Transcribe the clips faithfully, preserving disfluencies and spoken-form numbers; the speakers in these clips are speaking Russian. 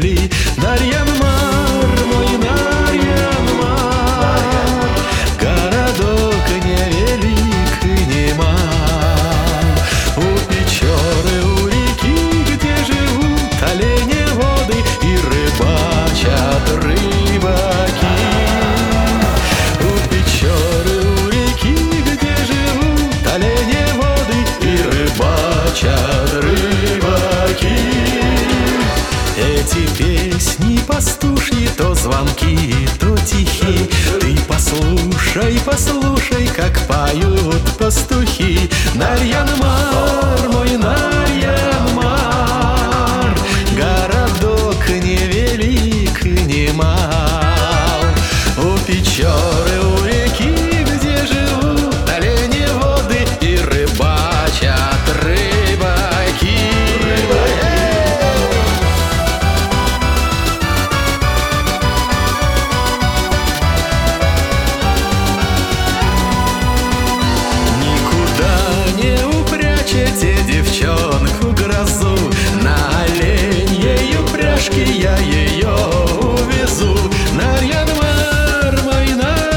пришли. Нарьян-Мар, мой Нарьян-Мар, городок невелик и не мал. У Печоры, у реки, где живут оленеводы и рыбачат рыбаки. У Печоры, у реки, где живут оленеводы и рыбачат рыбаки. Эти песни пастушьи, то звонки, то тихи. Ты послушай, послушай, как поют пастухи. Нарьян-Мар, мой Нарьян-Мар, городок невелик и не мал. У Печоры, у реки, где живут оленеводы и рыбачат рыбаки. Девчонку грозу на оленьей упряжке я ее увезу. Нарьян-Мар, мой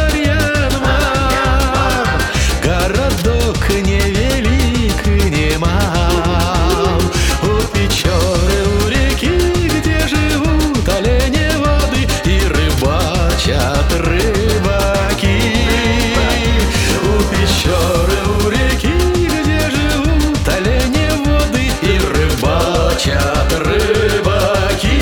Нарьян-Мар, городок невелик и не мал. У Печоры, у реки, где живут оленеводы и рыбачат рыбаки. У Печоры, у реки, рыбачат рыбаки.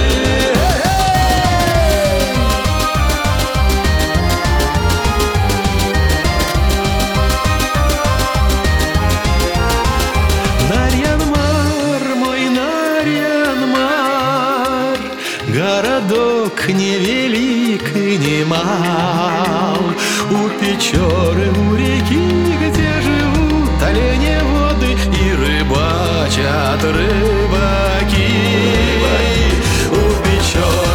Нарьян-Мар, мой Нарьян-Мар, городок невелик и не мал. У Печоры, у реки, где живут оленеводы и рыбачат рыбаки. У Печоры,